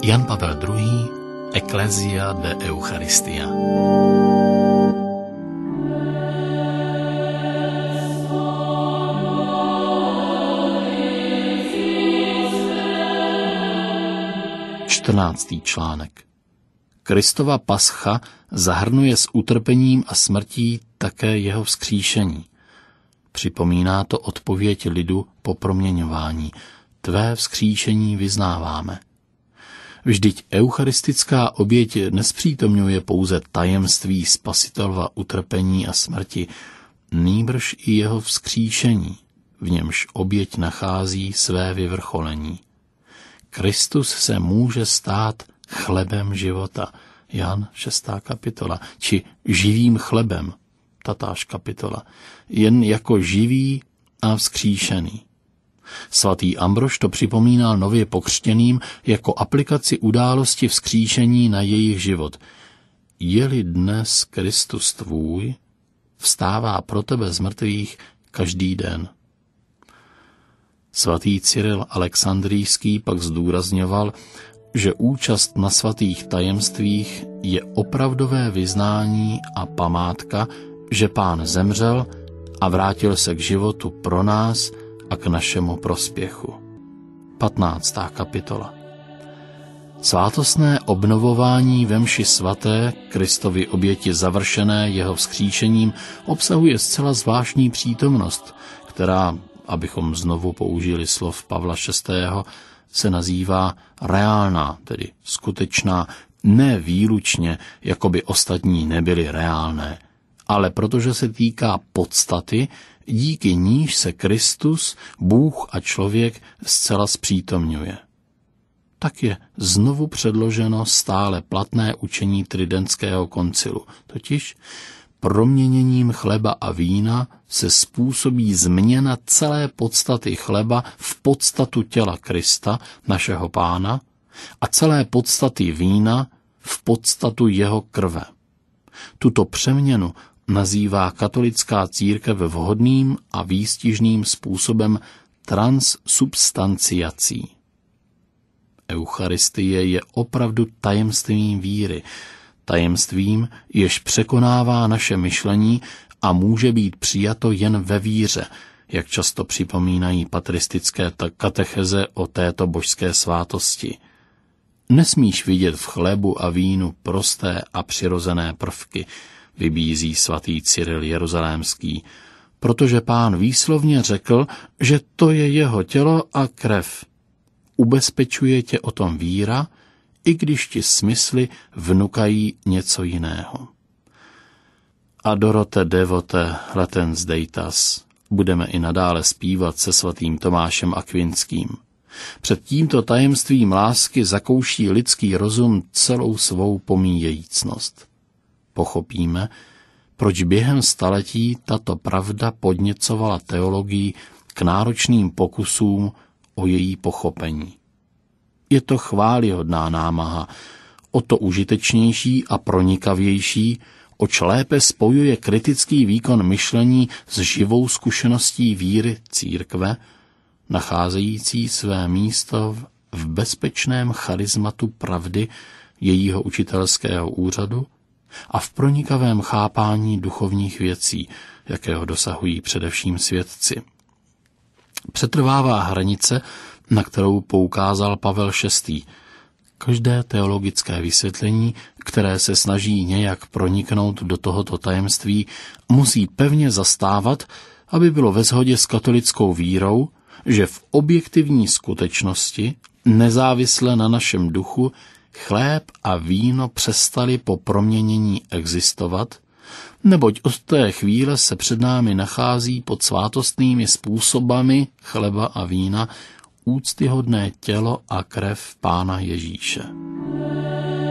Jan Pavel II. Ecclesia de Eucharistia. Čtrnáctý článek. Kristova pascha zahrnuje s utrpením a smrtí také jeho vzkříšení. Připomíná to odpověď lidu po proměňování. Tvé vzkříšení vyznáváme. Vždyť eucharistická oběť nespřítomňuje pouze tajemství Spasitelova utrpení a smrti, nýbrž i jeho vzkříšení, v němž oběť nachází své vyvrcholení. Kristus se může stát chlebem života, Jan 6. kapitola, či živým chlebem, tatáž kapitola, jen jako živý a vzkříšený. Svatý Ambrož to připomínal nově pokřtěným jako aplikaci události vzkříšení na jejich život. Je-li dnes Kristus tvůj, vstává pro tebe z mrtvých každý den. Svatý Cyril Alexandrijský pak zdůrazňoval, že účast na svatých tajemstvích je opravdové vyznání a památka, že Pán zemřel a vrátil se k životu pro nás a k našemu prospěchu. 15. kapitola. Svátostné obnovování ve mši svaté, Kristovy oběti završené jeho vzkříšením, obsahuje zcela zvláštní přítomnost, která, abychom znovu použili slov Pavla VI., se nazývá reálná, tedy skutečná, ne výlučně, jako by ostatní nebyly reálné, ale protože se týká podstaty, díky níž se Kristus, Bůh a člověk zcela zpřítomňuje. Tak je znovu předloženo stále platné učení Tridentského koncilu, totiž proměněním chleba a vína se způsobí změna celé podstaty chleba v podstatu těla Krista, našeho Pána, a celé podstaty vína v podstatu jeho krve. Tuto přeměnu nazývá katolická církev vhodným a výstižným způsobem transsubstanciací. Eucharistie je opravdu tajemstvím víry, tajemstvím, jež překonává naše myšlení a může být přijato jen ve víře, jak často připomínají patristické katecheze o této božské svátosti. Nesmíš vidět v chlébu a vínu prosté a přirozené prvky, vybízí svatý Cyril Jeruzalémský, protože Pán výslovně řekl, že to je jeho tělo a krev. Ubezpečuje tě o tom víra, i když ti smysly vnukají něco jiného. Adorote devote latens deitas budeme i nadále zpívat se svatým Tomášem Akvinským. Před tímto tajemstvím lásky zakouší lidský rozum celou svou pomíjejícnost. Pochopíme, proč během staletí tato pravda podněcovala teologii k náročným pokusům o její pochopení. Je to chvályhodná námaha, o to užitečnější a pronikavější, oč lépe spojuje kritický výkon myšlení s živou zkušeností víry církve, nacházející své místo v bezpečném charizmatu pravdy jejího učitelského úřadu a v pronikavém chápání duchovních věcí, jakého dosahují především svědci. Přetrvává hranice, na kterou poukázal Pavel VI. Každé teologické vysvětlení, které se snaží nějak proniknout do tohoto tajemství, musí pevně zastávat, aby bylo ve shodě s katolickou vírou, že v objektivní skutečnosti, nezávisle na našem duchu, chléb a víno přestaly po proměnění existovat, neboť od té chvíle se před námi nachází pod svátostnými způsobami chleba a vína úctyhodné tělo a krev Pána Ježíše.